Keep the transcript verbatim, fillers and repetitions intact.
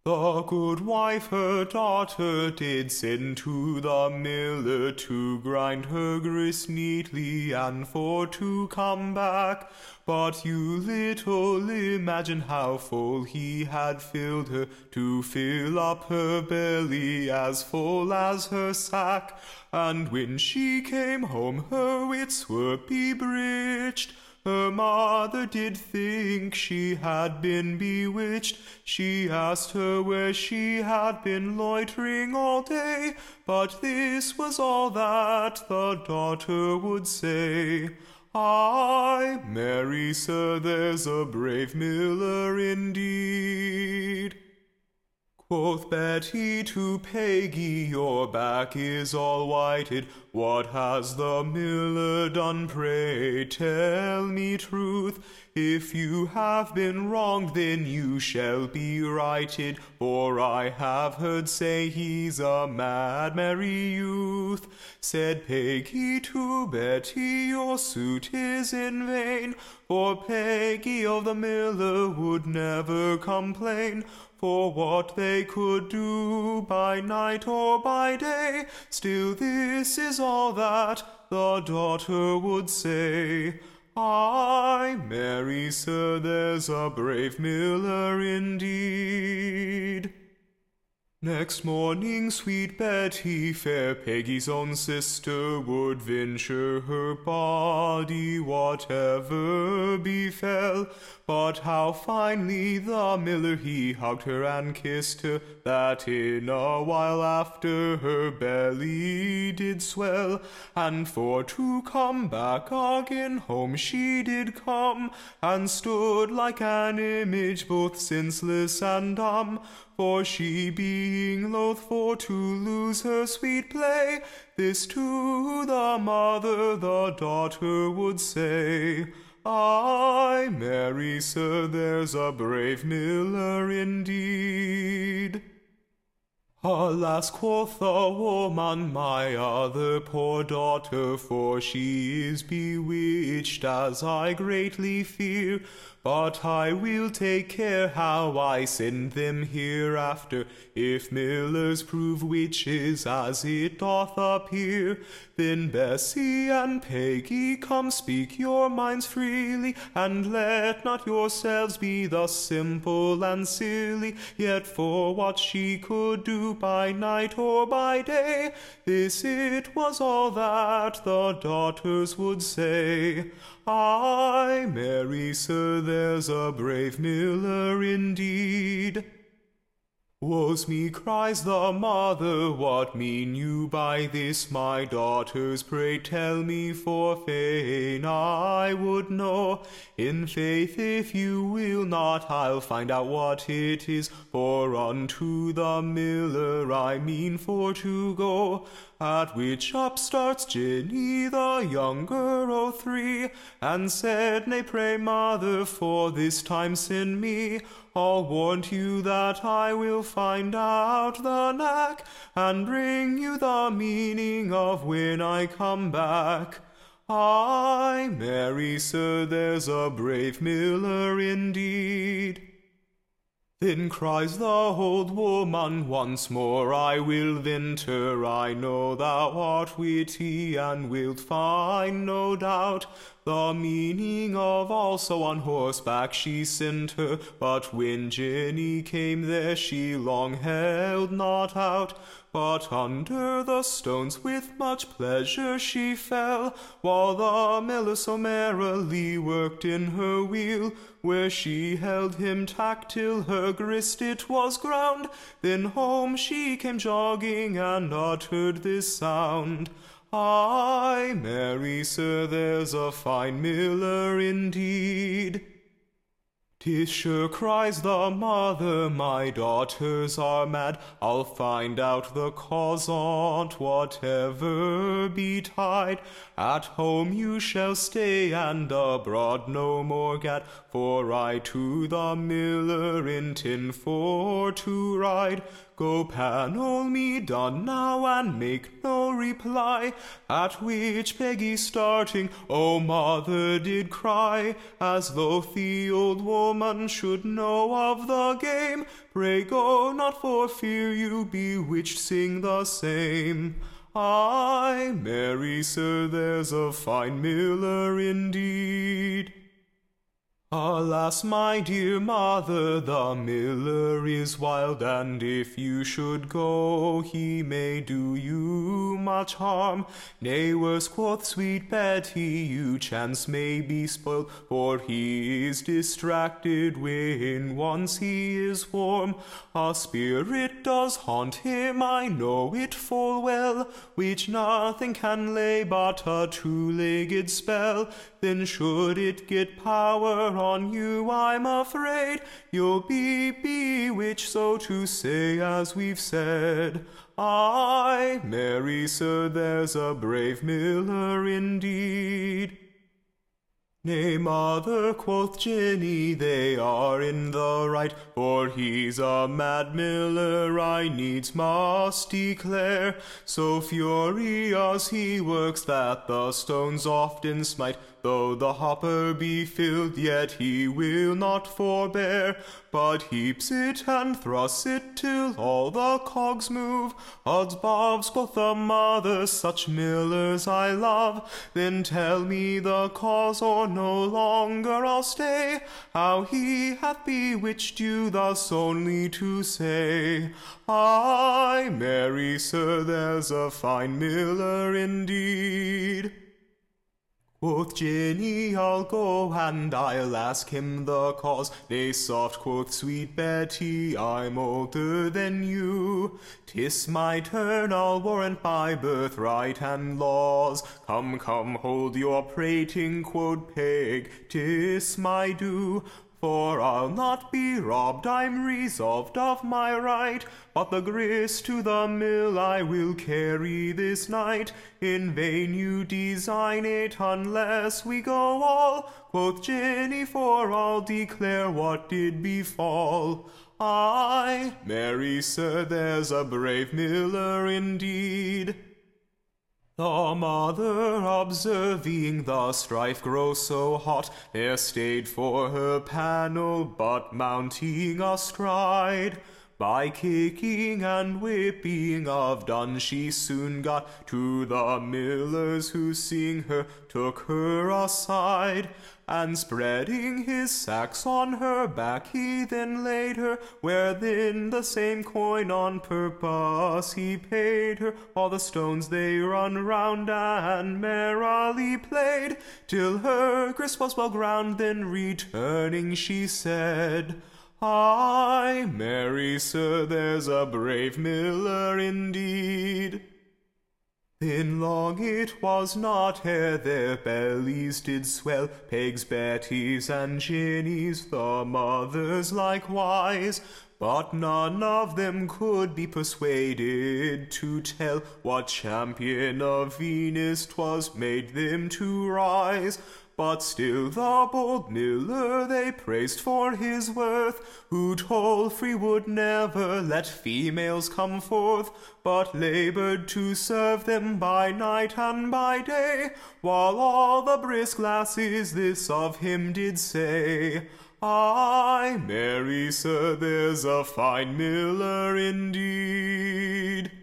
The good wife her daughter did send to the miller to grind her grist neatly and for to come back. But you little imagine how full he had filled her, to fill up her belly as full as her sack. And when she came home her wits were bebreached. Her mother did think she had been bewitched. She asked her where she had been loitering all day, but this was all that the daughter would say. Ay, marry, sir, there's a brave miller indeed. Quoth Betty to Peggy, your back is all whited. What has the miller done, pray tell me truth? If you have been wronged, then you shall be righted, for I have heard say he's a mad merry youth. Said Peggy to Betty, your suit is in vain, for Peggy of the miller would never complain. For what they could do by night or by day, still this is all that the daughter would say. Ay, marry, sir, there's a brave miller indeed. Next morning sweet Betty, fair Peggy's own sister, would venture her body whatever befell. But how finely the miller he hugged her and kissed her, that in a while after her belly did swell. And for to come back again home she did come, and stood like an image both senseless and dumb. For she being loath for to lose her sweet play, this to the mother the daughter would say. Ay, marry, sir, there's a brave miller indeed. Alas, quoth the woman, my other poor daughter, for she is bewitched, as I greatly fear. But I will take care how I send them hereafter, if millers prove witches, as it doth appear. Then Bessie and Peggy, come speak your minds freely, and let not yourselves be thus simple and silly. Yet for what she could do by night or by day, this it was all that the daughters would say. Ay, marry, sir, there's a brave miller indeed. Woe's me, cries the mother, what mean you by this, my daughters? Pray tell me, for fain I would know. In faith, if you will not, I'll find out what it is, for unto the miller I mean for to go. At which up starts Jenny, the younger o' three, and said, Nay, pray, mother, for this time send me. I'll warrant you that I will find out the knack, and bring you the meaning of when I come back. Ay, marry, sir, there's a brave miller indeed. Then cries the old woman once more, I will venture, I know thou art witty, and wilt find, no doubt, the meaning of also on horseback she sent her. But when Jenny came there, she long held not out, but under the stones with much pleasure she fell, while the miller so merrily worked in her wheel, where she held him tack till her grist it was ground. Then home she came jogging, and uttered this sound. Ay, marry, sir, there's a fine miller indeed. 'Tis sure, cries the mother, my daughters are mad. I'll find out the cause on't, whatever betide. At home you shall stay, and abroad no more gad, for I to the miller intend for to ride. Go panel me done now, and make no reply. At which Peggy starting, O mother, did cry, as though the old woman woman should know of the game. Pray go not for fear you bewitched, sing the same. Ay, marry, sir, there's a fine miller indeed. Alas, my dear mother, the miller is wild, and if you should go, he may do you much harm. Nay, worse, quoth sweet Betty, you chance may be spoiled, for he is distracted when once he is warm. A spirit does haunt him, I know it full well, which nothing can lay but a two-legged spell. Then should it get power on you, I'm afraid you'll be bewitched, so to say, as we've said. Ay, marry, sir, there's a brave miller indeed. Nay, mother, quoth Jenny, they are in the right, for he's a mad miller, I needs must declare. So furious he works that the stones often smite. Though the hopper be filled, yet he will not forbear, but heaps it and thrusts it till all the cogs move. Odds bobs, quoth the mother, such millers I love. Then tell me the cause, or no longer I'll stay, how he hath bewitched you thus only to say. Ay, marry, sir, there's a fine miller indeed. Quoth Jenny, I'll go and I'll ask him the cause. Nay, soft, quoth sweet Betty, I'm older than you. 'Tis my turn, I'll warrant, by birthright and laws. Come, come, hold your prating, quoth Peg, 'tis my due. For I'll not be robbed, I'm resolved of my right, but the grist to the mill I will carry this night. In vain you design it, unless we go all, quoth Jenny, for I'll declare what did befall. Ay, marry, sir, there's a brave miller indeed. The mother, observing the strife grow so hot, there stayed for her panel, but mounting astride, by kicking and whipping of done, she soon got to the millers, who seeing her took her aside, and spreading his sacks on her back, he then laid her, wherein the same coin on purpose he paid her. All the stones they run round and merrily played, till her grist was well ground. Then returning she said, Ay, marry, sir, there's a brave miller indeed. Then long it was not ere their bellies did swell, Peg's, Betty's, and Jenny's, the mother's likewise. But none of them could be persuaded to tell what champion of Venus 'twas made them to rise. But still the bold miller they praised for his worth, who told free would never let females come forth, but laboured to serve them by night and by day, while all the brisk lasses this of him did say. Ay, marry, sir, there's a fine miller indeed.